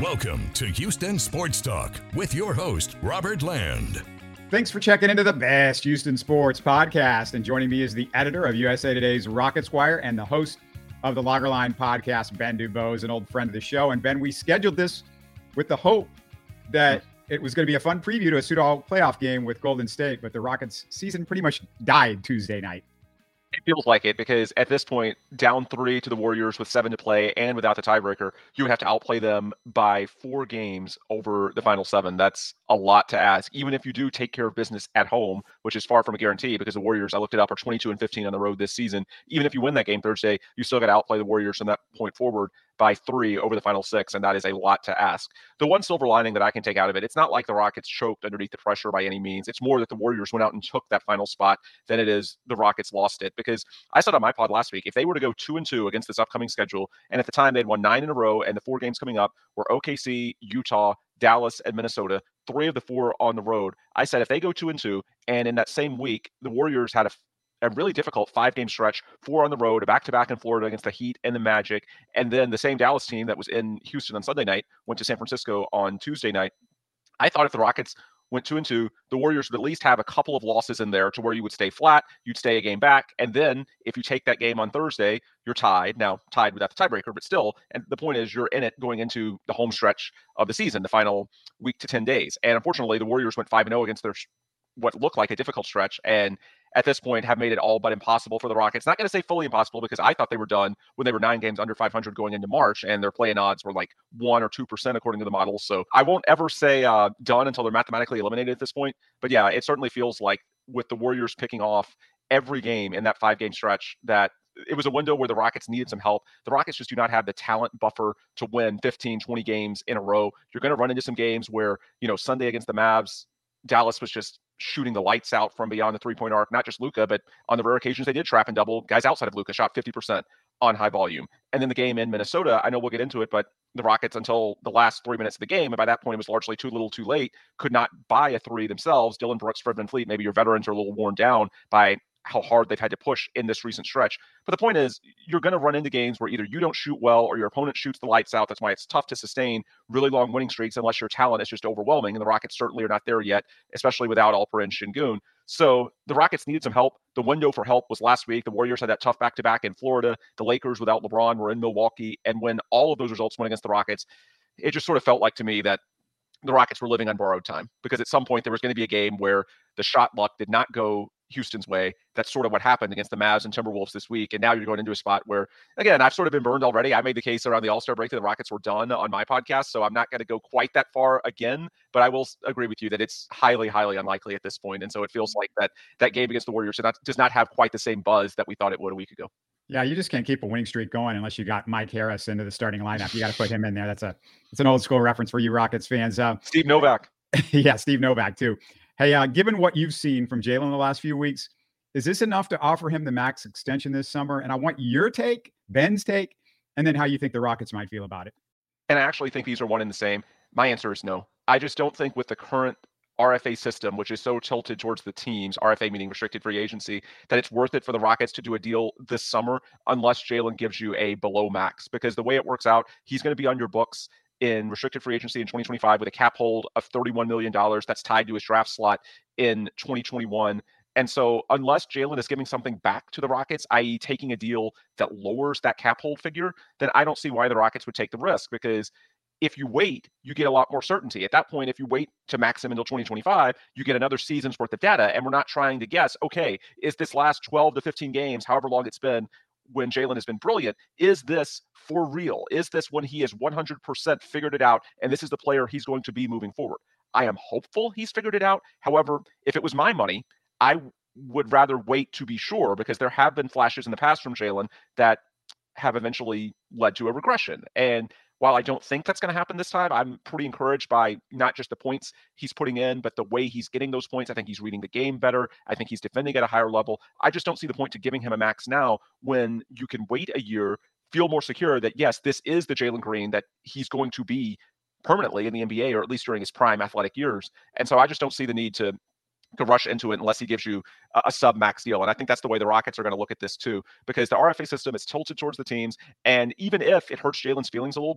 Welcome to Houston Sports Talk with your host, Robert Land. Thanks for checking into the best Houston sports podcast. And joining me is the editor of USA Today's Rockets Wire and the host of the Loggerline podcast, Ben Dubose, an old friend of the show. And Ben, we scheduled this with the hope that it was going to be a fun preview to a pseudo playoff game with Golden State, but the Rockets season pretty much died Tuesday night. It feels like it because at this point, down 3 to the Warriors with 7 to play and without the tiebreaker, you would have to outplay them by 4 games over the final 7. That's a lot to ask, even if you do take care of business at home, which is far from a guarantee because the Warriors, I looked it up, are 22-15 on the road this season. Even if you win that game Thursday, you still got to outplay the Warriors from that point forward by 3 over the final 6, and that is a lot to ask. The one silver lining that I can take out of it, it's not like the Rockets choked underneath the pressure by any means. It's more that the Warriors went out and took that final spot than it is the Rockets lost it. Because I said on my pod last week, if they were to go 2-2 against this upcoming schedule, and at the time they'd won 9 in a row, and the 4 games coming up were OKC, Utah, Dallas, and Minnesota, 3 of the 4 on the road. I said if they go 2-2, and in that same week, the Warriors had a really difficult 5-game stretch, 4 on the road, a back-to-back in Florida against the Heat and the Magic, and then the same Dallas team that was in Houston on Sunday night went to San Francisco on Tuesday night. I thought if the Rockets went 2-2, the Warriors would at least have a couple of losses in there to where you would stay flat, you'd stay a game back, and then if you take that game on Thursday, you're tied. Now, tied without the tiebreaker, but still, and the point is you're in it going into the home stretch of the season, the final week to 10 days. And unfortunately, the Warriors went 5-0 against their what looked like a difficult stretch, and at this point have made it all but impossible for the Rockets. Not going to say fully impossible because I thought they were done when they were 9 games under 500 going into March, and their play-in odds were like 1 or 2% according to the models. So I won't ever say done until they're mathematically eliminated at this point. But yeah, it certainly feels like with the Warriors picking off every game in that 5-game stretch that it was a window where the Rockets needed some help. The Rockets just do not have the talent buffer to win 15, 20 games in a row. You're going to run into some games where, Sunday against the Mavs, Dallas was just shooting the lights out from beyond the three-point arc, not just Luka, but on the rare occasions they did trap and double. Guys outside of Luka shot 50% on high volume. And then the game in Minnesota, I know we'll get into it, but the Rockets until the last 3 minutes of the game, and by that point it was largely too little too late, could not buy a 3 themselves. Dillon Brooks, Fred VanVleet, maybe your veterans are a little worn down by how hard they've had to push in this recent stretch. But the point is, you're going to run into games where either you don't shoot well or your opponent shoots the lights out. That's why it's tough to sustain really long winning streaks unless your talent is just overwhelming. And the Rockets certainly are not there yet, especially without Alperen Sengun. So the Rockets needed some help. The window for help was last week. The Warriors had that tough back-to-back in Florida. The Lakers without LeBron were in Milwaukee. And when all of those results went against the Rockets, it just sort of felt like to me that the Rockets were living on borrowed time, because at some point there was going to be a game where the shot luck did not go Houston's way. That's sort of what happened against the Mavs and Timberwolves this week. And now you're going into a spot where, again, I've sort of been burned already. I made the case around the All-Star break that the Rockets were done on my podcast, so I'm not going to go quite that far again, but I will agree with you that it's highly, highly unlikely at this point. And so it feels like that game against the Warriors does not have quite the same buzz that we thought it would a week ago. Yeah, you just can't keep a winning streak going unless you got Mike Harris into the starting lineup. You got to put him in there. It's an old school reference for you Rockets fans. Steve Novak. Yeah, Steve Novak too. Hey, given what you've seen from Jalen the last few weeks, is this enough to offer him the max extension this summer? And I want your take, Ben's take, and then how you think the Rockets might feel about it. And I actually think these are one and the same. My answer is no. I just don't think with the current RFA system, which is so tilted towards the teams, RFA meaning restricted free agency, that it's worth it for the Rockets to do a deal this summer unless Jalen gives you a below max. Because the way it works out, he's going to be on your books in restricted free agency in 2025 with a cap hold of $31 million that's tied to his draft slot in 2021. And so unless Jalen is giving something back to the Rockets, i.e. taking a deal that lowers that cap hold figure, then I don't see why the Rockets would take the risk, because if you wait, you get a lot more certainty. At that point, if you wait to max him until 2025, you get another season's worth of data. And we're not trying to guess, okay, is this last 12 to 15 games, however long it's been, when Jalen has been brilliant, is this for real? Is this when he has 100% figured it out and this is the player he's going to be moving forward? I am hopeful he's figured it out. However, if it was my money, I would rather wait to be sure, because there have been flashes in the past from Jalen that have eventually led to a regression. And while I don't think that's going to happen this time, I'm pretty encouraged by not just the points he's putting in, but the way he's getting those points. I think he's reading the game better. I think he's defending at a higher level. I just don't see the point to giving him a max now when you can wait a year, feel more secure that, yes, this is the Jalen Green that he's going to be permanently in the NBA, or at least during his prime athletic years. And so I just don't see the need to rush into it unless he gives you a sub-max deal. And I think that's the way the Rockets are going to look at this too, because the RFA system is tilted towards the teams. And even if it hurts Jalen's feelings a little bit,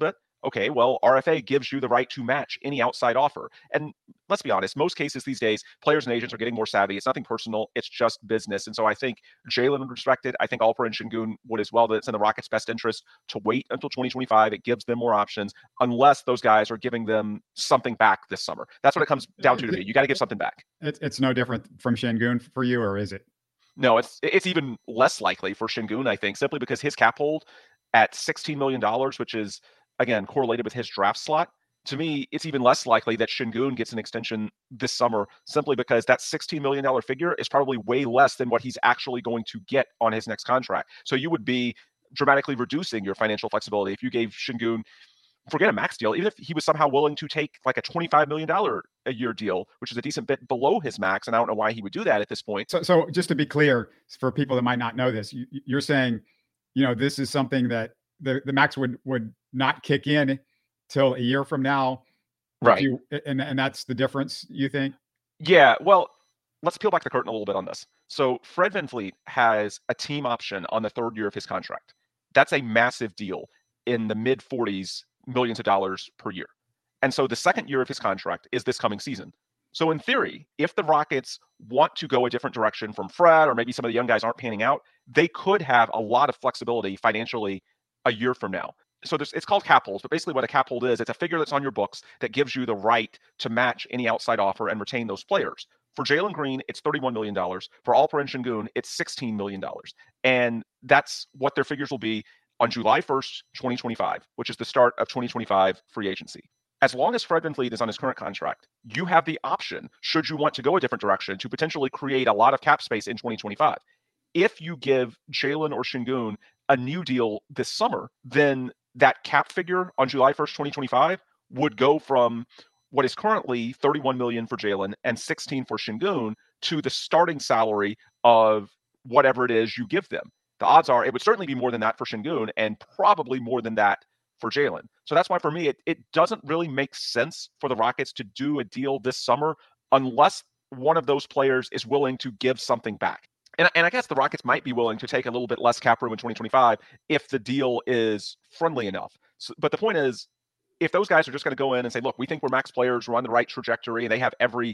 okay, well, RFA gives you the right to match any outside offer. And let's be honest, most cases these days, players and agents are getting more savvy. It's nothing personal. It's just business. And so I think Jalen would respect it. I think Alperen Şengün would as well, that it's in the Rockets' best interest to wait until 2025. It gives them more options unless those guys are giving them something back this summer. That's what it comes down to me. You got to give something back. It's no different from Şengün for you, or is it? No, it's even less likely for Şengün, I think, simply because his cap hold at $16 million, which is, again, correlated with his draft slot. To me, it's even less likely that Şengün gets an extension this summer, simply because that $16 million figure is probably way less than what he's actually going to get on his next contract. So you would be dramatically reducing your financial flexibility if you gave Şengün, forget a max deal, even if he was somehow willing to take like a $25 million a year deal, which is a decent bit below his max. And I don't know why he would do that at this point. So just to be clear, for people that might not know this, you're saying, this is something that the max would not kick in till a year from now. Right. And that's the difference, you think? Yeah. Well, let's peel back the curtain a little bit on this. So Fred VanVleet has a team option on the third year of his contract. That's a massive deal in the mid 40s millions of dollars per year. And so the second year of his contract is this coming season. So in theory, if the Rockets want to go a different direction from Fred, or maybe some of the young guys aren't panning out, they could have a lot of flexibility financially a year from now. So it's called cap holds, but basically what a cap hold is, it's a figure that's on your books that gives you the right to match any outside offer and retain those players. For Jalen Green, it's $31 million. For Alperen Şengün, it's $16 million. And that's what their figures will be on July 1st, 2025, which is the start of 2025 free agency. As long as Fred VanVleet is on his current contract, you have the option, should you want to go a different direction, to potentially create a lot of cap space in 2025. If you give Jalen or Şengün a new deal this summer, then that cap figure on July 1st, 2025 would go from what is currently $31 million for Jalen and $16 for Şengün to the starting salary of whatever it is you give them. The odds are it would certainly be more than that for Şengün and probably more than that for Jalen. So that's why for me, it doesn't really make sense for the Rockets to do a deal this summer unless one of those players is willing to give something back. And I guess the Rockets might be willing to take a little bit less cap room in 2025 if the deal is friendly enough. So, but the point is, if those guys are just going to go in and say, look, we think we're max players, we're on the right trajectory, and they have every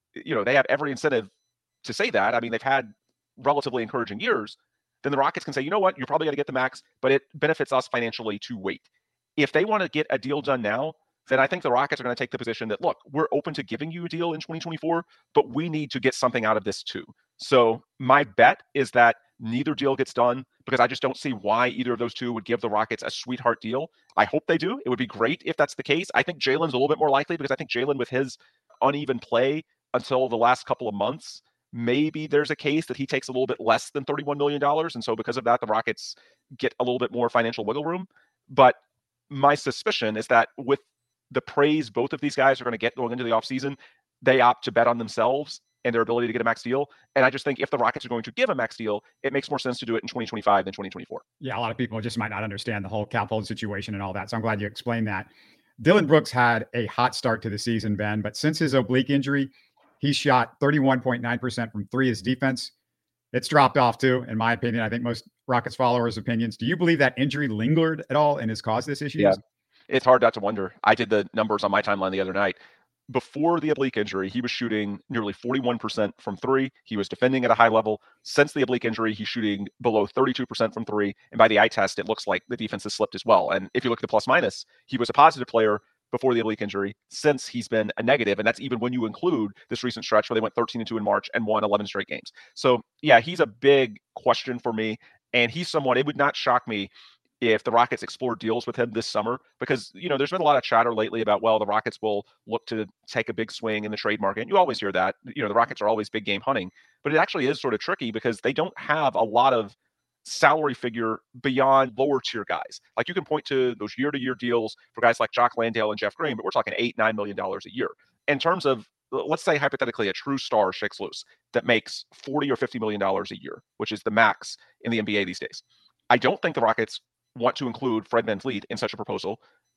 incentive to say that. I mean, they've had relatively encouraging years. Then the Rockets can say, you know what, you're probably going to get the max, but it benefits us financially to wait. If they want to get a deal done now, then I think the Rockets are going to take the position that, look, we're open to giving you a deal in 2024, but we need to get something out of this too. So my bet is that neither deal gets done, because I just don't see why either of those two would give the Rockets a sweetheart deal. I hope they do. It would be great if that's the case. I think Jalen's a little bit more likely, because I think Jalen, with his uneven play until the last couple of months, maybe there's a case that he takes a little bit less than $31 million. And so because of that, the Rockets get a little bit more financial wiggle room. But my suspicion is that with the praise both of these guys are going to get going into the offseason, they opt to bet on themselves and their ability to get a max deal. And I just think if the Rockets are going to give a max deal, it makes more sense to do it in 2025 than 2024. Yeah, a lot of people just might not understand the whole cap hold situation and all that. So I'm glad you explained that. Dillon Brooks had a hot start to the season, Ben, but since his oblique injury, he shot 31.9% from three. His defense, it's dropped off too, in my opinion. I think most Rockets followers' opinions. Do you believe that injury lingered at all and has caused this issue? Yeah, it's hard not to wonder. I did the numbers on my timeline the other night. Before the oblique injury, he was shooting nearly 41% from three. He was defending at a high level. Since the oblique injury, he's shooting below 32% from three. And by the eye test, it looks like the defense has slipped as well. And if you look at the plus minus, he was a positive player before the oblique injury. Since, he's been a negative. And that's even when you include this recent stretch where they went 13-2 in March and won 11 straight games. So yeah, he's a big question for me. And he's someone, it would not shock me if the Rockets explore deals with him this summer, because, there's been a lot of chatter lately about, well, the Rockets will look to take a big swing in the trade market. And you always hear that, the Rockets are always big game hunting, but it actually is sort of tricky because they don't have a lot of salary figure beyond lower tier guys. Like, you can point to those year-to-year deals for guys like Jock Landale and Jeff Green, but we're talking $8-9 million a year. In terms of, let's say hypothetically, a true star shakes loose that makes $40 or $50 million a year, which is the max in the NBA these days. I don't think the Rockets want to include Fred VanVleet in such a proposal,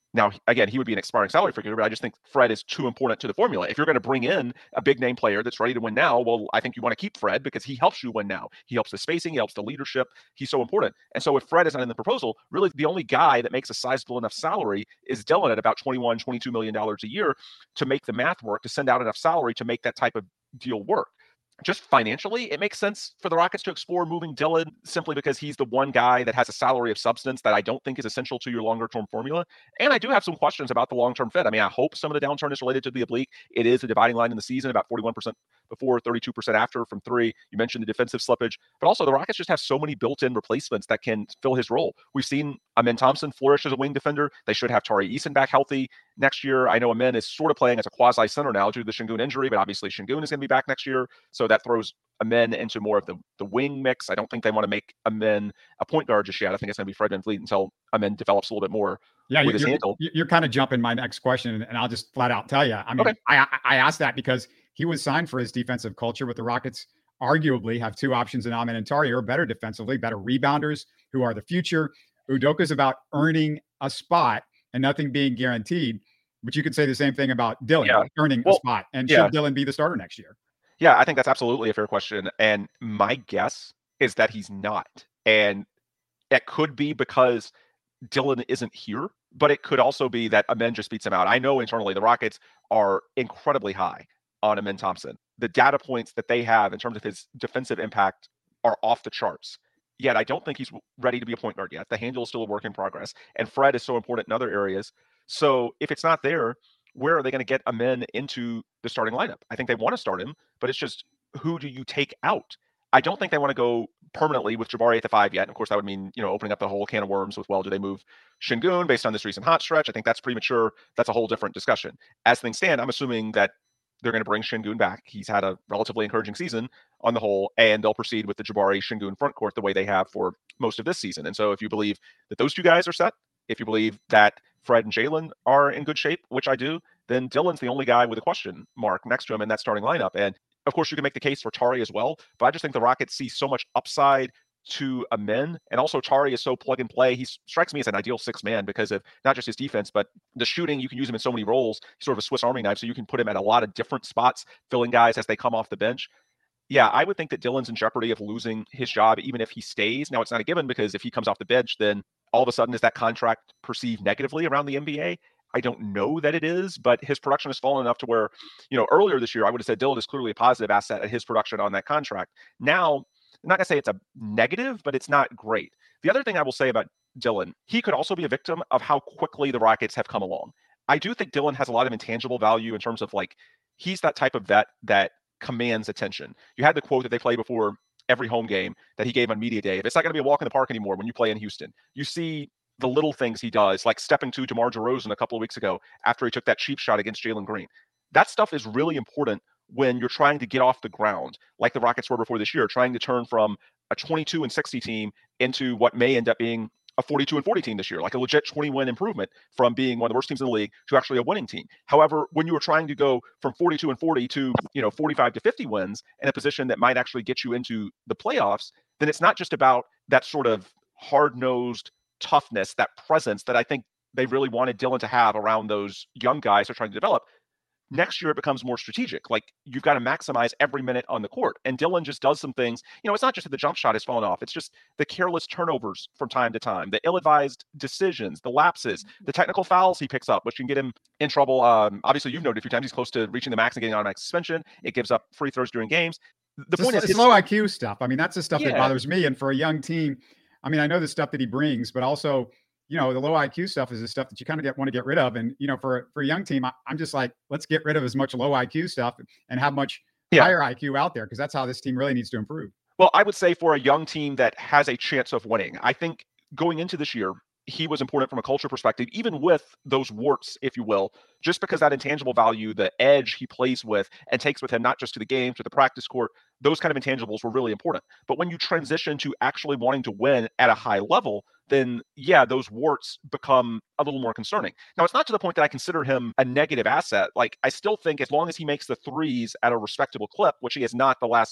Now, again, he would be an expiring salary figure, but I just think Fred is too important to the formula. If you're going to bring in a big name player that's ready to win now, well, I think you want to keep Fred because he helps you win now. He helps the spacing, he helps the leadership. He's so important. And so if Fred is not in the proposal, really the only guy that makes a sizable enough salary is Dillon at about $21, $22 million a year to make the math work, to send out enough salary to make that type of deal work. Just financially, it makes sense for the Rockets to explore moving Dillon simply because he's the one guy that has a salary of substance that I don't think is essential to your longer-term formula. And I do have some questions about the long-term fit. I mean, I hope some of the downturn is related to the oblique. It is a dividing line in the season, about 41% before, 32% after from three. You mentioned the defensive slippage, but also the Rockets just have so many built-in replacements that can fill his role. We've seen Amen Thompson flourish as a wing defender. They should have Tari Eason back healthy next year. I know Amen is sort of playing as a quasi-center now due to the Şengün injury, but obviously Şengün is going to be back next year. So that throws Amen into more of the wing mix. I don't think they want to make Amen a point guard just yet. I think it's going to be Fred VanVleet until Amen develops a little bit more with his handle. You're kind of jumping my next question, and I'll just flat out tell you. I mean, okay. I asked that because he was signed for his defensive culture, but the Rockets arguably have two options in Amen and Tari, who are better defensively, better rebounders, who are the future. Udoka's about earning a spot and nothing being guaranteed. But you could say the same thing about Dillon, earning a spot. And should Dillon be the starter next year? Yeah, I think that's absolutely a fair question. And my guess is that he's not. And it could be because Dillon isn't here, but it could also be that Amen just beats him out. I know internally the Rockets are incredibly high on Amen Thompson. The data points that they have in terms of his defensive impact are off the charts. Yet I don't think he's ready to be a point guard yet. The handle is still a work in progress. And Fred is so important in other areas. So if it's not there, where are they going to get Amen into the starting lineup? I think they want to start him, but it's just, who do you take out? I don't think they want to go permanently with Jabari at the 5 yet. And of course, that would mean, opening up the whole can of worms with, well, do they move Şengün based on this recent hot stretch? I think that's premature. That's a whole different discussion. As things stand, I'm assuming that they're going to bring Şengün back. He's had a relatively encouraging season on the whole, and they'll proceed with the Jabari Şengün front court the way they have for most of this season. And so if you believe that those two guys are set, if you believe that Fred and Jalen are in good shape, which I do, then Dillon's the only guy with a question mark next to him in that starting lineup. And of course, you can make the case for Tari as well, but I just think the Rockets see so much upside to Amen. And also Tari is so plug and play. He strikes me as an ideal six man because of not just his defense, but the shooting. You can use him in so many roles. He's sort of a Swiss Army knife. So you can put him at a lot of different spots, filling guys as they come off the bench. Yeah, I would think that Dillon's in jeopardy of losing his job, even if he stays. Now, it's not a given because if he comes off the bench, then all of a sudden is that contract perceived negatively around the NBA? I don't know that it is, but his production has fallen enough to where, earlier this year, I would have said Dillon is clearly a positive asset at his production on that contract. Now, I'm not going to say it's a negative, but it's not great. The other thing I will say about Dillon, he could also be a victim of how quickly the Rockets have come along. I do think Dillon has a lot of intangible value in terms of he's that type of vet that commands attention. You had the quote that they play before every home game that he gave on media day. If it's not going to be a walk in the park anymore when you play in Houston, you see the little things he does, like stepping to DeMar DeRozan a couple of weeks ago after he took that cheap shot against Jalen Green. That stuff is really important when you're trying to get off the ground, like the Rockets were before this year, trying to turn from a 22-60 team into what may end up being a 42-40 team this year, like a legit 20-win improvement from being one of the worst teams in the league to actually a winning team. However, when you were trying to go from 42-40 to 45-50 wins in a position that might actually get you into the playoffs, then it's not just about that sort of hard-nosed toughness, that presence that I think they really wanted Dillon to have around those young guys they're trying to develop. Next year, it becomes more strategic. Like, you've got to maximize every minute on the court. And Dillon just does some things. It's not just that the jump shot has fallen off. It's just the careless turnovers from time to time, the ill-advised decisions, the lapses, the technical fouls he picks up, which can get him in trouble. Obviously, you've noted a few times he's close to reaching the max and getting automatic suspension. It gives up free throws during games. The point is, it's low IQ stuff. I mean, that's the stuff that bothers me. And for a young team, I mean, I know the stuff that he brings, but also, the low IQ stuff is the stuff that you kind of want to get rid of. And, for a young team, I'm just like, let's get rid of as much low IQ stuff and have much higher IQ out there, because that's how this team really needs to improve. Well, I would say for a young team that has a chance of winning, I think going into this year, he was important from a culture perspective, even with those warts, if you will, just because that intangible value, the edge he plays with and takes with him, not just to the game, to the practice court, those kind of intangibles were really important. But when you transition to actually wanting to win at a high level, then those warts become a little more concerning. Now, it's not to the point that I consider him a negative asset. Like, I still think as long as he makes the threes at a respectable clip, which he has not the last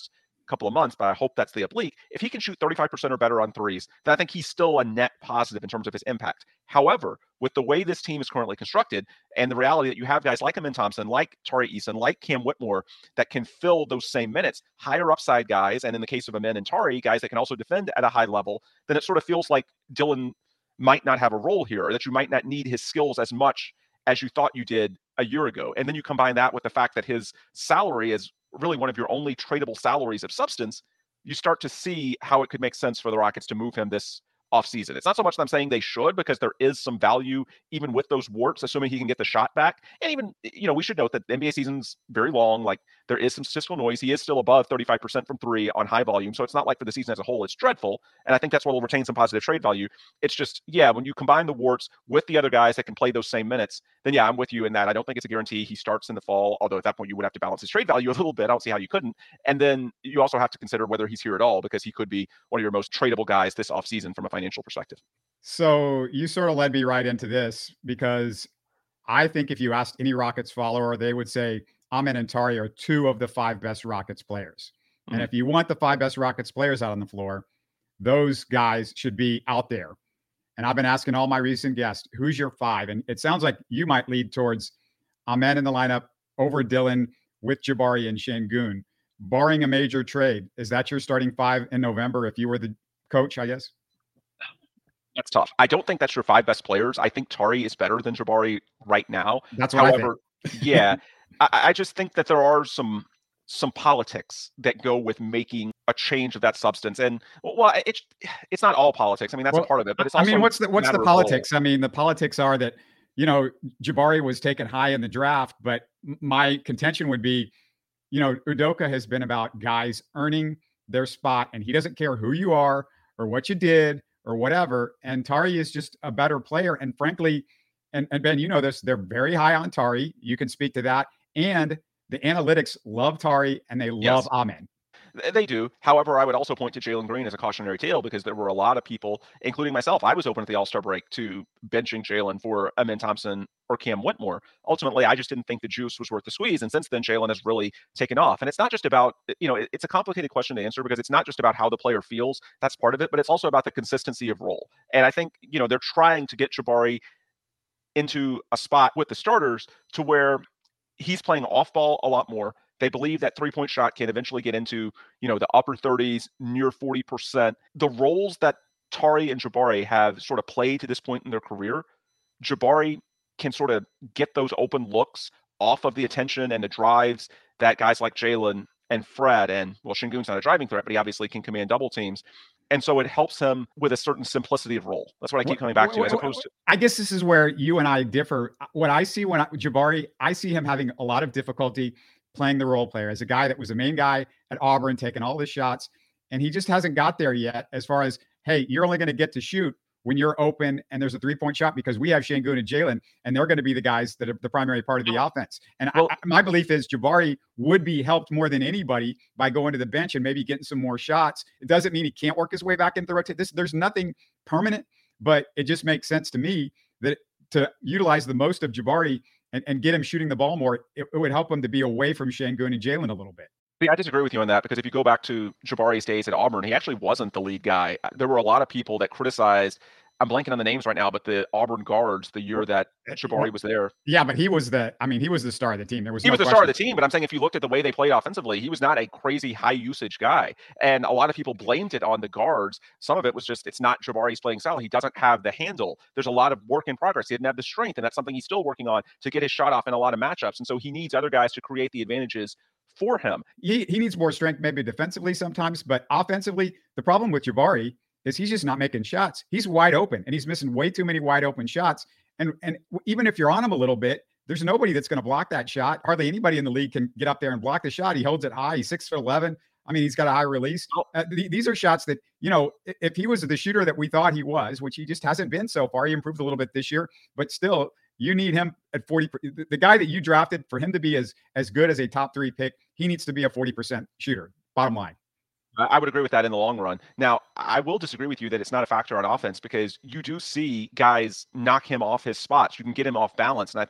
couple of months, but I hope that's the oblique. If he can shoot 35% or better on threes, then I think he's still a net positive in terms of his impact. However, with the way this team is currently constructed and the reality that you have guys like Amin Thompson, like Tari Eason, like Cam Whitmore that can fill those same minutes, higher upside guys, and in the case of Amin and Tari, guys that can also defend at a high level, then it sort of feels like Dillon might not have a role here, or that you might not need his skills as much as you thought you did a year ago. And then you combine that with the fact that his salary is really one of your only tradable salaries of substance, you start to see how it could make sense for the Rockets to move him this offseason. It's not so much that I'm saying they should, because there is some value even with those warts, assuming he can get the shot back. And even, we should note that the NBA season's very long. Like, there is some statistical noise. He is still above 35% from three on high volume. So it's not like for the season as a whole, it's dreadful. And I think that's where we'll retain some positive trade value. It's just, when you combine the warts with the other guys that can play those same minutes, then I'm with you in that. I don't think it's a guarantee he starts in the fall, although at that point you would have to balance his trade value a little bit. I don't see how you couldn't. And then you also have to consider whether he's here at all, because he could be one of your most tradable guys this offseason from a financial perspective. So you sort of led me right into this, because I think if you asked any Rockets follower, they would say Amin and Tari are two of the five best Rockets players. Mm-hmm. And if you want the five best Rockets players out on the floor, those guys should be out there. And I've been asking all my recent guests, who's your five? And it sounds like you might lead towards Amin in the lineup over Dillon with Jabari and Şengün. Barring a major trade, is that your starting five in November if you were the coach, I guess? That's tough. I don't think that's your five best players. I think Tari is better than Jabari right now. That's what I think. I just think that there are some politics that go with making a change of that substance. And it's not all politics. I mean, that's a part of it, but it's also what's the politics? I mean, the politics are that, Jabari was taken high in the draft, but my contention would be, Udoka has been about guys earning their spot, and he doesn't care who you are or what you did or whatever. And Tari is just a better player. And frankly, and Ben, you know this, they're very high on Tari. You can speak to that. And the analytics love Tari and they love Amin. They do. However, I would also point to Jalen Green as a cautionary tale, because there were a lot of people, including myself, I was open at the All-Star break to benching Jalen for Amin Thompson or Cam Whitmore. Ultimately, I just didn't think the juice was worth the squeeze. And since then, Jalen has really taken off. And it's not just about, it's a complicated question to answer, because it's not just about how the player feels. That's part of it, but it's also about the consistency of role. And I think, they're trying to get Jabari into a spot with the starters to where he's playing off ball a lot more. They believe that three-point shot can eventually get into, the upper 30s, near 40%. The roles that Tari and Jabari have sort of played to this point in their career, Jabari can sort of get those open looks off of the attention and the drives that guys like Jalen and Fred, and Şengün's not a driving threat, but he obviously can command double teams. And so it helps him with a certain simplicity of role. That's what I keep coming back to, as opposed to. I guess this is where you and I differ. What I see Jabari, I see him having a lot of difficulty playing the role player as a guy that was the main guy at Auburn, taking all the shots. And he just hasn't got there yet as far as, hey, you're only going to get to shoot when you're open and there's a three-point shot, because we have Şengün and Jalen, and they're going to be the guys that are the primary part of the offense. And my belief is Jabari would be helped more than anybody by going to the bench and maybe getting some more shots. It doesn't mean he can't work his way back into the rotation. There's nothing permanent, but it just makes sense to me that to utilize the most of Jabari and get him shooting the ball more, it would help him to be away from Şengün and Jalen a little bit. I disagree with you on that, because if you go back to Jabari's days at Auburn, he actually wasn't the lead guy. There were a lot of people that criticized, I'm blanking on the names right now, but the Auburn guards the year that Jabari was there. Yeah, but he was the star of the team. He was the star of the team, but I'm saying if you looked at the way they played offensively, he was not a crazy high usage guy. And a lot of people blamed it on the guards. Some of it was just, it's not Jabari's playing style. He doesn't have the handle. There's a lot of work in progress. He didn't have the strength, and that's something he's still working on to get his shot off in a lot of matchups. And so he needs other guys to create the advantages for him. He needs more strength, maybe defensively sometimes, but offensively, the problem with Jabari is he's just not making shots. He's wide open, and he's missing way too many wide open shots. And even if you're on him a little bit, there's nobody that's going to block that shot. Hardly anybody in the league can get up there and block the shot. He holds it high. He's 6'11". I mean, he's got a high release. These are shots that, if he was the shooter that we thought he was, which he just hasn't been so far, he improved a little bit this year, but still, you need him at 40. The guy that you drafted, for him to be as good as a top 3 pick, he needs to be a 40% shooter. Bottom line. I would agree with that in the long run. Now, I will disagree with you that it's not a factor on offense, because you do see guys knock him off his spots. You can get him off balance. And I think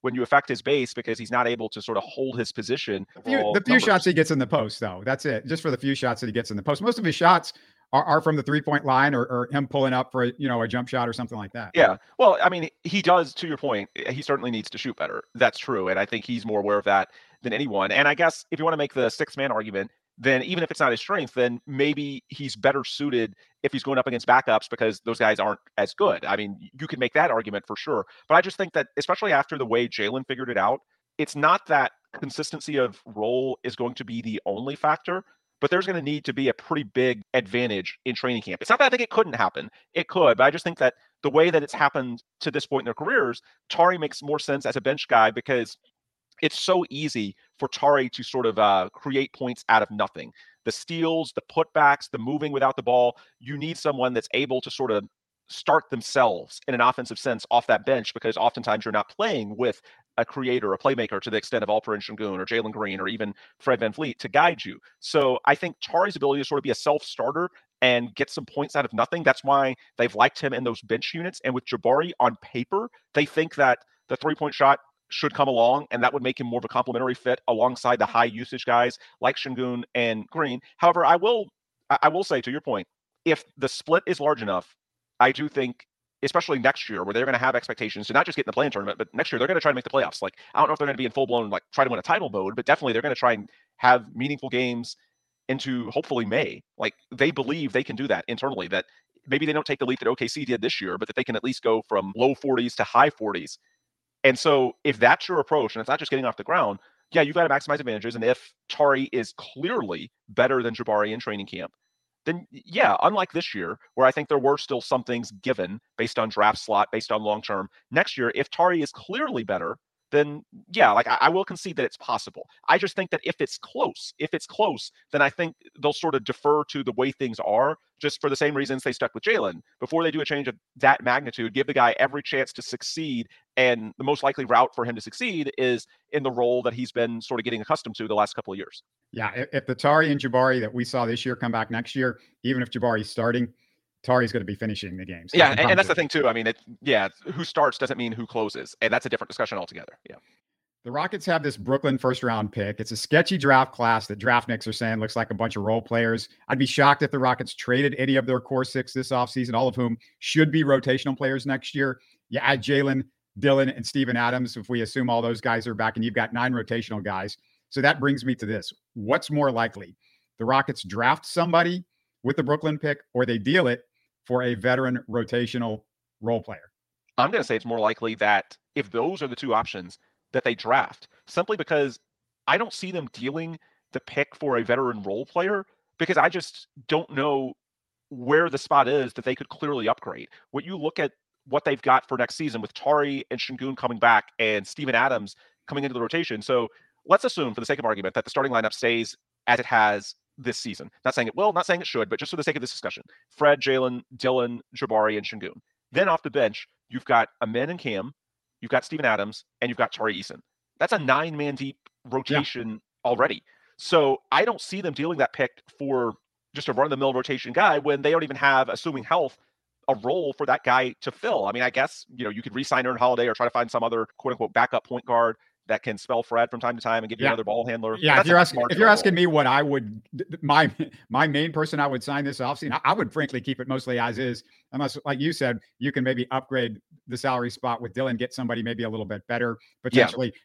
when you affect his base because he's not able to sort of hold his position. The few shots he gets in the post, though, that's it. Just for the few shots that he gets in the post. Most of his shots are from the 3-point line or him pulling up for a jump shot or something like that. Yeah. Well, I mean, he does, to your point, he certainly needs to shoot better. That's true. And I think he's more aware of that than anyone. And I guess if you want to make the sixth man argument, then even if it's not his strength, then maybe he's better suited if he's going up against backups because those guys aren't as good. I mean, you can make that argument for sure. But I just think that, especially after the way Jalen figured it out, it's not that consistency of role is going to be the only factor, but there's going to need to be a pretty big advantage in training camp. It's not that I think it couldn't happen. It could, but I just think that the way that it's happened to this point in their careers, Tari makes more sense as a bench guy because it's so easy for Tari to sort of create points out of nothing. The steals, the putbacks, the moving without the ball, you need someone that's able to sort of start themselves in an offensive sense off that bench because oftentimes you're not playing with a creator, a playmaker to the extent of Alperen Sengun or Jalen Green or even Fred VanVleet to guide you. So I think Tari's ability to sort of be a self-starter and get some points out of nothing, that's why they've liked him in those bench units. And with Jabari on paper, they think that the three-point shot should come along, and that would make him more of a complementary fit alongside the high usage guys like Sengun and Green. However, I will say, to your point, if the split is large enough, I do think, especially next year, where they're going to have expectations to not just get in the play-in tournament, but next year they're going to try to make the playoffs. Like, I don't know if they're going to be in full-blown, like, try to win a title mode, but definitely they're going to try and have meaningful games into hopefully May. Like, they believe they can do that internally, that maybe they don't take the leap that OKC did this year, but that they can at least go from low 40s to high 40s. And so if that's your approach, and it's not just getting off the ground, yeah, you've got to maximize advantages. And if Tari is clearly better than Jabari in training camp, then yeah, unlike this year, where I think there were still some things given based on draft slot, based on long-term, next year, if Tari is clearly better, then yeah, like I will concede that it's possible. I just think that if it's close, then I think they'll sort of defer to the way things are, just for the same reasons they stuck with Jalen. Before they do a change of that magnitude, give the guy every chance to succeed. And the most likely route for him to succeed is in the role that he's been sort of getting accustomed to the last couple of years. Yeah, if the Tari and Jabari that we saw this year come back next year, even if Jabari's starting, Tari's going to be finishing the games. Yeah, and that's the thing too. I mean, who starts doesn't mean who closes, and that's a different discussion altogether. Yeah. The Rockets have this Brooklyn first-round pick. It's a sketchy draft class that draftniks are saying looks like a bunch of role players. I'd be shocked if the Rockets traded any of their core six this offseason, all of whom should be rotational players next year. You add Jalen, Dylan, and Steven Adams, if we assume all those guys are back, and you've got 9 rotational guys. So that brings me to this. What's more likely? The Rockets draft somebody with the Brooklyn pick, or they deal it for a veteran rotational role player? I'm going to say it's more likely that if those are the two options, that they draft, simply because I don't see them dealing the pick for a veteran role player, because I just don't know where the spot is that they could clearly upgrade. When you look at what they've got for next season with Tari and Sengun coming back and Steven Adams coming into the rotation. So let's assume, for the sake of argument, that the starting lineup stays as it has this season. Not saying it will, not saying it should, but just for the sake of this discussion. Fred, Jalen, Dylan, Jabari, and Sengun. Then off the bench, you've got Amen and Cam, you've got Steven Adams, and you've got Tari Eason. That's a 9-man deep rotation already. So I don't see them dealing that pick for just a run-of-the-mill rotation guy when they don't even have, assuming health, a role for that guy to fill. I mean, I guess, you could re-sign Aaron Holiday or try to find some other quote-unquote backup point guard that can spell Fred from time to time and give you another ball handler. Yeah, if you're asking me what I would, my main person I would sign this offseason, I would frankly keep it mostly as is. Unless, like you said, you can maybe upgrade the salary spot with Dylan, get somebody maybe a little bit better, potentially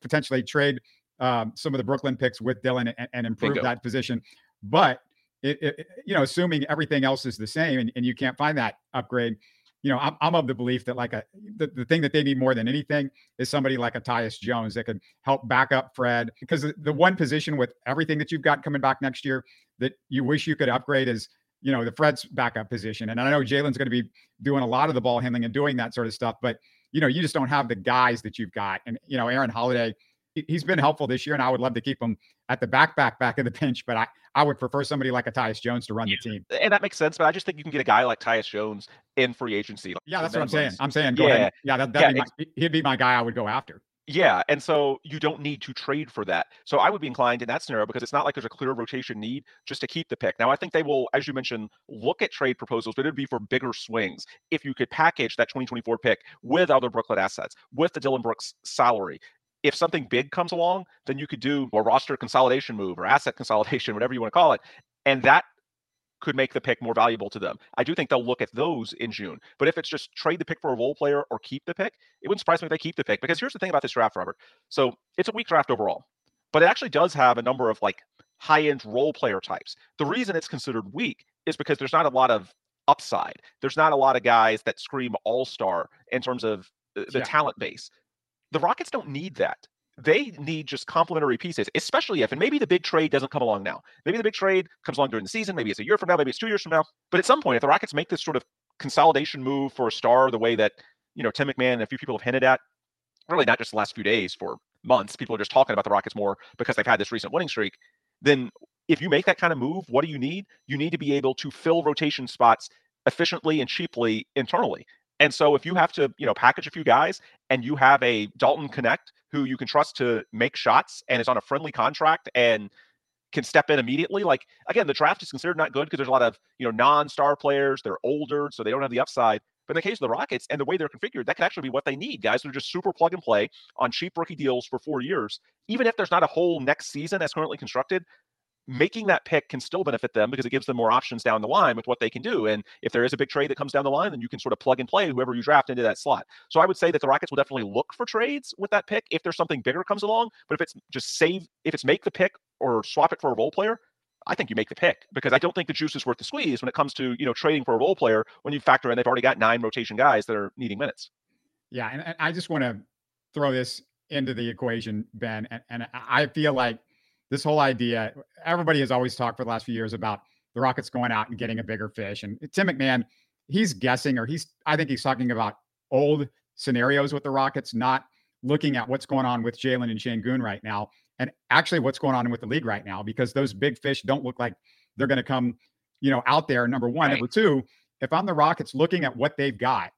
trade some of the Brooklyn picks with Dylan and improve that position. But assuming everything else is the same and you can't find that upgrade, I'm of the belief that the thing that they need more than anything is somebody like a Tyus Jones that could help back up Fred, because the one position with everything that you've got coming back next year that you wish you could upgrade is, the Fred's backup position. And I know Jalen's going to be doing a lot of the ball handling and doing that sort of stuff, but you just don't have the guys that you've got. And, Aaron Holiday, he's been helpful this year, and I would love to keep him at the back of the bench, but I would prefer somebody like a Tyus Jones to run the team. And that makes sense, but I just think you can get a guy like Tyus Jones in free agency. Yeah, that's what I'm saying. Go ahead. Yeah, he'd be my guy I would go after. Yeah, and so you don't need to trade for that. So I would be inclined in that scenario because it's not like there's a clear rotation need just to keep the pick. Now, I think they will, as you mentioned, look at trade proposals, but it would be for bigger swings. If you could package that 2024 pick with other Brooklyn assets, with the Dylan Brooks salary, if something big comes along, then you could do a roster consolidation move or asset consolidation, whatever you want to call it. And that could make the pick more valuable to them. I do think they'll look at those in June. But if it's just trade the pick for a role player or keep the pick, it wouldn't surprise me if they keep the pick. Because here's the thing about this draft, Robert. So it's a weak draft overall, but it actually does have a number of like high-end role player types. The reason it's considered weak is because there's not a lot of upside. There's not a lot of guys that scream all-star in terms of the talent base. The Rockets don't need that. They need just complementary pieces, especially if, and maybe the big trade doesn't come along now. Maybe the big trade comes along during the season. Maybe it's a year from now. Maybe it's 2 years from now. But at some point, if the Rockets make this sort of consolidation move for a star, the way that, Tim McMahon and a few people have hinted at, really not just the last few days, for months, people are just talking about the Rockets more because they've had this recent winning streak. Then if you make that kind of move, what do you need? You need to be able to fill rotation spots efficiently and cheaply internally. And so if you have to, package a few guys and you have a Dalton Connect who you can trust to make shots and is on a friendly contract and can step in immediately. Like, again, the draft is considered not good because there's a lot of, non-star players. They're older, so they don't have the upside. But in the case of the Rockets and the way they're configured, that could actually be what they need. Guys who are just super plug and play on cheap rookie deals for 4 years. Even if there's not a whole next season as currently constructed, making that pick can still benefit them because it gives them more options down the line with what they can do. And if there is a big trade that comes down the line, then you can sort of plug and play whoever you draft into that slot. So I would say that the Rockets will definitely look for trades with that pick if there's something bigger comes along. But if it's just if it's make the pick or swap it for a role player, I think you make the pick because I don't think the juice is worth the squeeze when it comes to, trading for a role player when you factor in they've already got 9 rotation guys that are needing minutes. Yeah. And I just want to throw this into the equation, Ben. And I feel like this whole idea, everybody has always talked for the last few years about the Rockets going out and getting a bigger fish. And Tim McMahon, he's guessing, I think he's talking about old scenarios with the Rockets, not looking at what's going on with Jalen and Sengun right now. And actually what's going on with the league right now, because those big fish don't look like they're going to come, out there. Number one. Right. Number two, if I'm the Rockets looking at what they've got,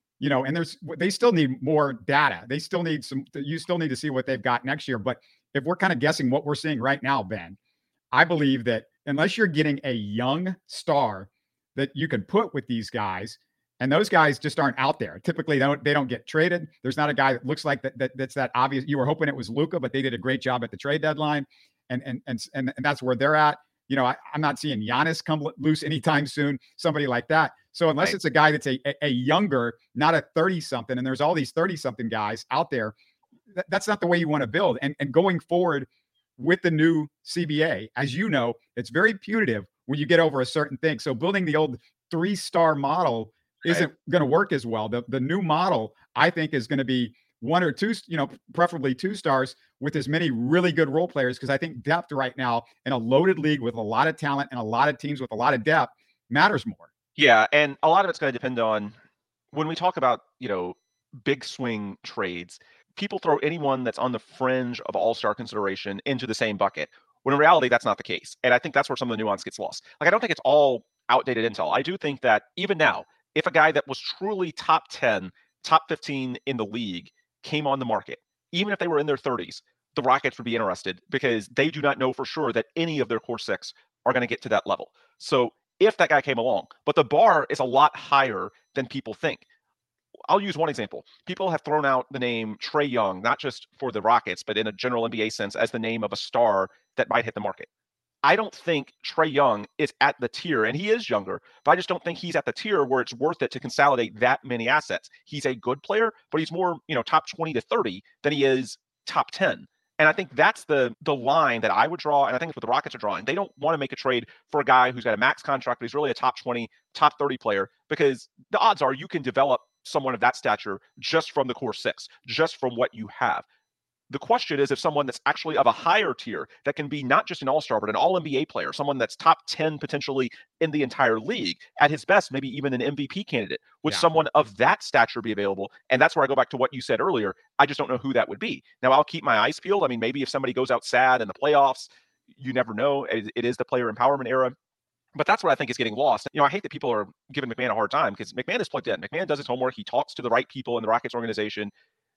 and they still need more data. You still need to see what they've got next year. But if we're kind of guessing what we're seeing right now, Ben, I believe that unless you're getting a young star that you can put with these guys, and those guys just aren't out there. Typically, they don't get traded. There's not a guy that looks like that's that obvious. You were hoping it was Luka, but they did a great job at the trade deadline, and that's where they're at. I'm not seeing Giannis come loose anytime soon. Somebody like that. So unless it's a guy that's a younger, not a 30-something, and there's all these 30-something guys out there, that's not the way you want to build. And going forward with the new CBA, as you know, it's very punitive when you get over a certain thing. So building the old 3-star model isn't going to work as well. The new model, I think, is going to be 1 or 2, preferably 2 stars with as many really good role players. Because I think depth right now in a loaded league with a lot of talent and a lot of teams with a lot of depth matters more. Yeah, and a lot of it's going to depend on when we talk about, big swing trades. People throw anyone that's on the fringe of all-star consideration into the same bucket, when in reality, that's not the case. And I think that's where some of the nuance gets lost. Like, I don't think it's all outdated intel. I do think that even now, if a guy that was truly top 10, top 15 in the league came on the market, even if they were in their 30s, the Rockets would be interested because they do not know for sure that any of their core 6 are going to get to that level. So if that guy came along, but the bar is a lot higher than people think. I'll use one example. People have thrown out the name Trae Young, not just for the Rockets, but in a general NBA sense, as the name of a star that might hit the market. I don't think Trae Young is at the tier, and he is younger, but I just don't think he's at the tier where it's worth it to consolidate that many assets. He's a good player, but he's more, top 20 to 30 than he is top 10. And I think that's the line that I would draw, and I think it's what the Rockets are drawing. They don't want to make a trade for a guy who's got a max contract, but he's really a top 20, top 30 player, because the odds are you can develop someone of that stature just from the core 6, just from what you have. The question is if someone that's actually of a higher tier that can be not just an all-star, but an all-NBA player, someone that's top 10 potentially in the entire league, at his best, maybe even an MVP candidate, would someone of that stature be available? And that's where I go back to what you said earlier. I just don't know who that would be. Now, I'll keep my eyes peeled. I mean, maybe if somebody goes out sad in the playoffs, you never know. It is the player empowerment era. But that's what I think is getting lost. I hate that people are giving McMahon a hard time because McMahon is plugged in. McMahon does his homework. He talks to the right people in the Rockets organization.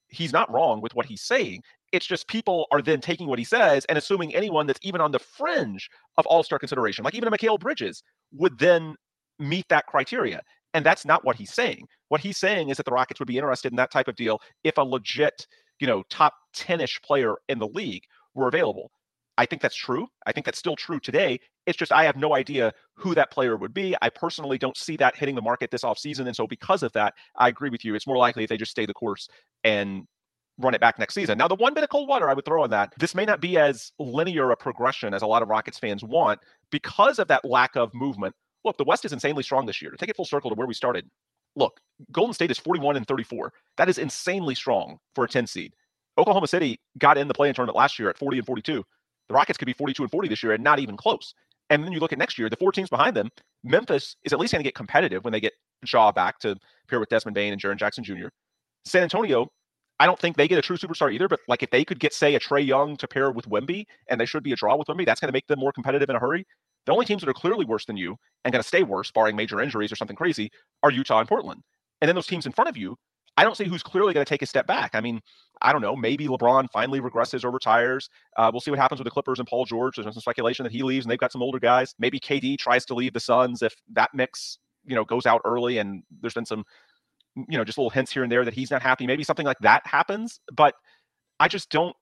he's not wrong with what he's saying. It's just people are then taking what he says and assuming anyone that's even on the fringe of all-star consideration, like even a Mikal Bridges, would then meet that criteria. And that's not what he's saying. What he's saying is that the Rockets would be interested in that type of deal if a legit, top 10-ish player in the league were available. I think that's true. I think that's still true today. It's just I have no idea who that player would be. I personally don't see that hitting the market this offseason. And so because of that, I agree with you. It's more likely if they just stay the course and run it back next season. Now, the one bit of cold water I would throw on that, this may not be as linear a progression as a lot of Rockets fans want because of that lack of movement. Look, the West is insanely strong this year. To take it full circle to where we started, look, Golden State is 41-34. That is insanely strong for a 10 seed. Oklahoma City got in the play-in tournament last year at 40-42. The Rockets could be 42-40 this year and not even close. And then you look at next year, the 4 teams behind them, Memphis is at least going to get competitive when they get Ja back to pair with Desmond Bane and Jaren Jackson Jr. San Antonio, I don't think they get a true superstar either, but like if they could get, say, a Trae Young to pair with Wemby, and they should be a draw with Wemby, that's going to make them more competitive in a hurry. The only teams that are clearly worse than you and going to stay worse, barring major injuries or something crazy, are Utah and Portland. And then those teams in front of you, I don't see who's clearly going to take a step back. I mean, I don't know. Maybe LeBron finally regresses or retires. We'll see what happens with the Clippers and Paul George. There's some speculation that he leaves and they've got some older guys. Maybe KD tries to leave the Suns if that mix, goes out early and there's been some, just little hints here and there that he's not happy. Maybe something like that happens. But I just don't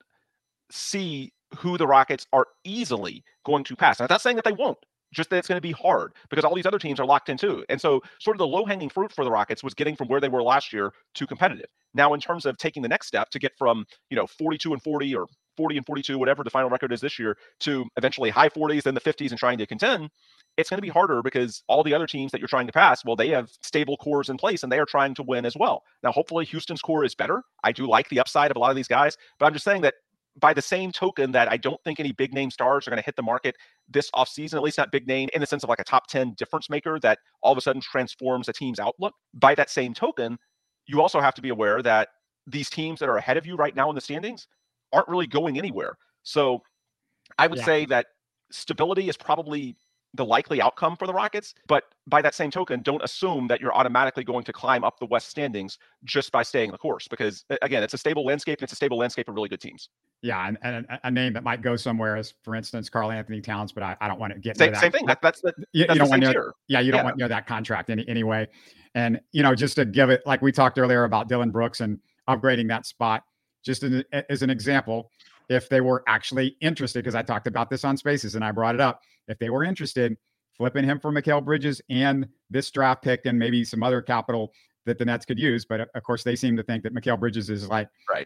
see who the Rockets are easily going to pass. And I'm not saying that they won't. Just that it's going to be hard because all these other teams are locked in too. And so sort of the low-hanging fruit for the Rockets was getting from where they were last year to competitive. Now, in terms of taking the next step to get from, 42-40 or 40-42, whatever the final record is this year, to eventually high 40s, then the 50s and trying to contend, it's going to be harder because all the other teams that you're trying to pass, well, they have stable cores in place and they are trying to win as well. Now, hopefully Houston's core is better. I do like the upside of a lot of these guys, but I'm just saying that by the same token that I don't think any big name stars are going to hit the market this offseason, at least not big name in the sense of like a top 10 difference maker that all of a sudden transforms a team's outlook. By that same token, you also have to be aware that these teams that are ahead of you right now in the standings aren't really going anywhere. So I would say that stability is probably the likely outcome for the Rockets, but by that same token, don't assume that you're automatically going to climb up the West standings just by staying the course, because again, it's a stable landscape and it's a stable landscape of really good teams. Yeah. And a name that might go somewhere is, for instance, Karl Anthony Towns, but I don't want to get into that. Same thing. You don't want to that contract anyway. And, just to give it, like we talked earlier about Dillon Brooks and upgrading that spot, just as an example, if they were actually interested, because I talked about this on Spaces and I brought it up, if they were interested, flipping him for Mikal Bridges and this draft pick and maybe some other capital that the Nets could use. But of course, they seem to think that Mikal Bridges is like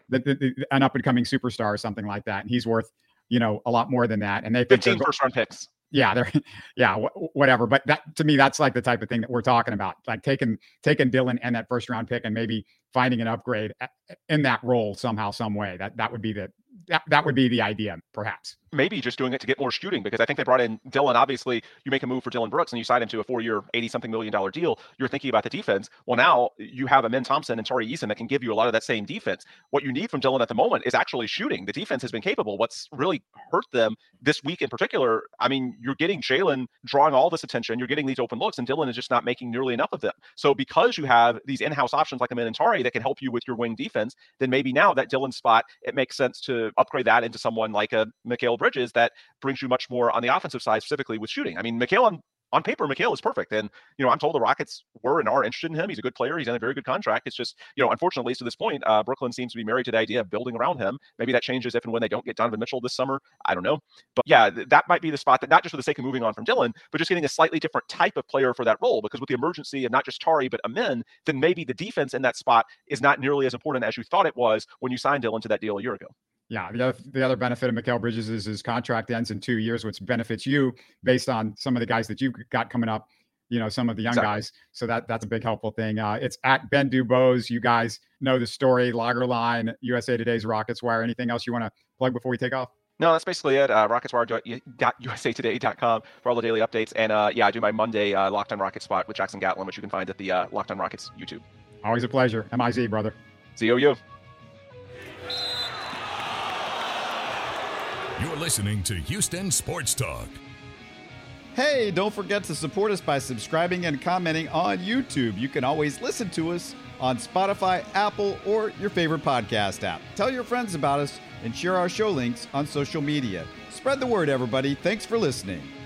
an up and coming superstar or something like that. And he's worth, a lot more than that. And they think 15 first round picks. Yeah, whatever. But that, to me, that's like the type of thing that we're talking about, like taking Dillon and that first round pick and maybe finding an upgrade in that role somehow, some way. That would be the idea, perhaps. Maybe just doing it to get more shooting, because I think they brought in Dillon. Obviously, you make a move for Dillon Brooks and you sign him to a 4-year, $80-something million deal. You're thinking about the defense. Well, now you have Amen Thompson and Tari Eason that can give you a lot of that same defense. What you need from Dillon at the moment is actually shooting. The defense has been capable. What's really hurt them this week in particular, I mean, you're getting Jalen drawing all this attention. You're getting these open looks, and Dillon is just not making nearly enough of them. So because you have these in-house options like Amen and Tari that can help you with your wing defense, then maybe now that Dillon spot, it makes sense to upgrade that into someone like a Mikal Bridges that brings you much more on the offensive side, specifically with shooting. I mean, Mikal on paper, Mikal is perfect. And, I'm told the Rockets were and are interested in him. He's a good player. He's on a very good contract. It's just, unfortunately, to this point, Brooklyn seems to be married to the idea of building around him. Maybe that changes if and when they don't get Donovan Mitchell this summer. I don't know. But yeah, that might be the spot that, not just for the sake of moving on from Dillon, but just getting a slightly different type of player for that role. Because with the emergency of not just Tari, but Amen, then maybe the defense in that spot is not nearly as important as you thought it was when you signed Dillon to that deal a year ago. Yeah, the other benefit of Mikal Bridges is his contract ends in 2 years, which benefits you based on some of the guys that you've got coming up, some of the young guys. So that's a big helpful thing. It's at Ben Dubose. You guys know the story, Lagerline, USA Today's Rockets Wire. Anything else you want to plug before we take off? No, that's basically it. RocketsWire.usatoday.com for all the daily updates. And I do my Monday Locked on Rockets spot with Jackson Gatlin, which you can find at the Locked on Rockets YouTube. Always a pleasure. MIZ, brother. ZOU. You're listening to Houston Sports Talk. Hey, don't forget to support us by subscribing and commenting on YouTube. You can always listen to us on Spotify, Apple, or your favorite podcast app. Tell your friends about us and share our show links on social media. Spread the word, everybody. Thanks for listening.